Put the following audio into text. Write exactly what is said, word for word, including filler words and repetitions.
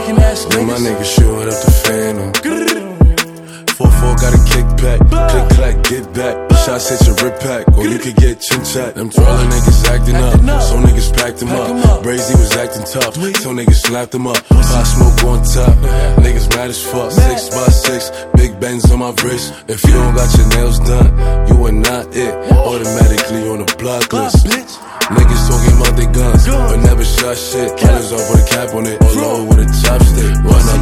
Jacking ass niggas. My niggas shooting up the phantom. four four got a kickback. Click clack, get back. Shots hit your rip pack, or you could get chin chat. Them twirling niggas acting up, so niggas packed them up. Brazy was acting tough, so niggas slapped them up. Pop smoke on top, niggas mad as fuck. Six by six, big bands on my wrist. If you don't got your nails done, you are not it. Automatically on the block list. Niggas talking about their guns, but never shot shit. Killers off with a cap on it, or low with a chopstick. Run up